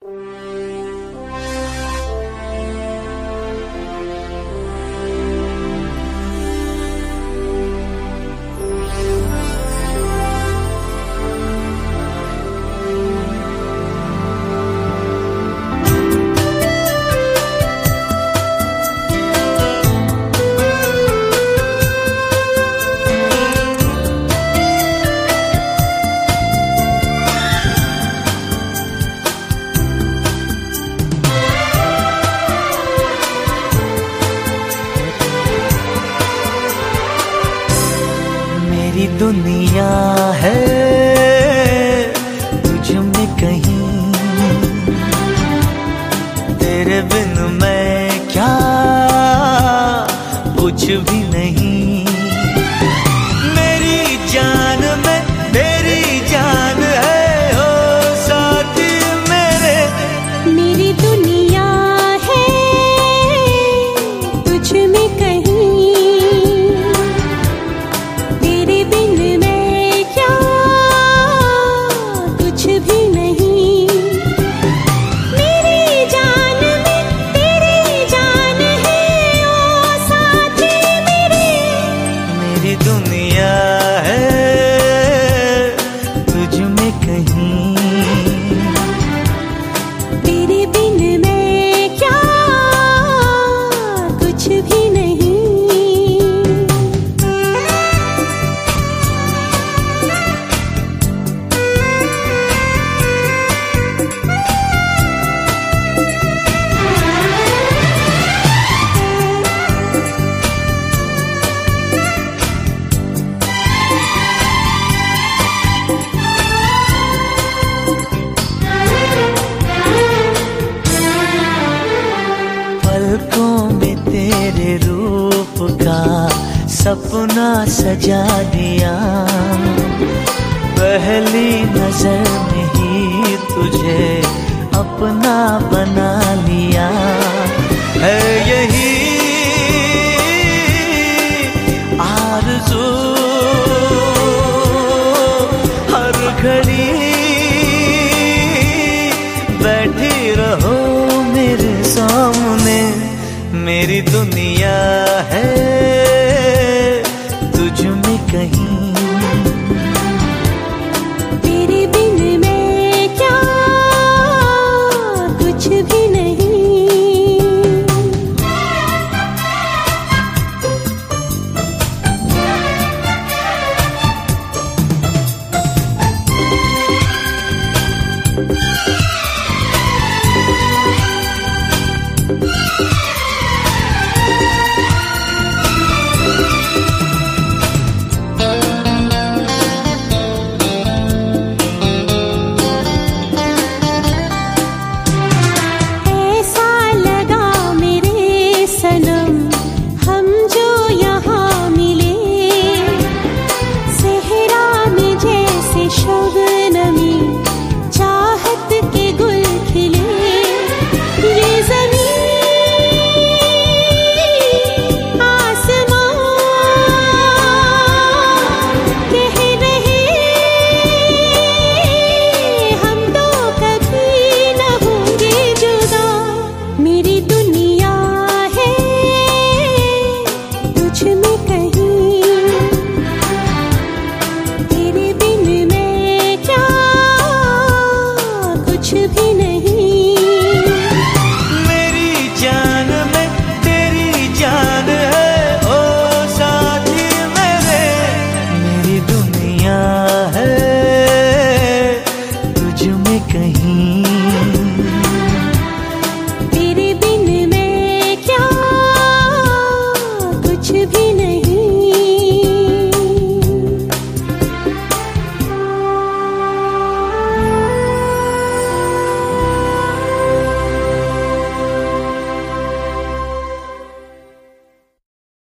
मेरी दुनिया है तुझ में कहीं, तेरे बिन मैं क्या कुछ भी नहीं। मेरी जान में तेरी जान है ओ साथी मेरे। मेरी दुनिया है तुझ में कहीं, तेरे बिन मैं क्या कुछ भी नहीं। मेरी जान में तेरी जान है ओ साथी मेरे। मेरी दुनिया है तुझ में कहीं, तेरे बिन मैं क्या कुछ भी नहीं। पलकों में तेरे रूप का सपना सजा दिया, पहली नजर में ही तुझे अपना बना लिया। है यही आरज़ू हर घड़ी बैठी रहो मेरे सामने। मेरी दुनिया है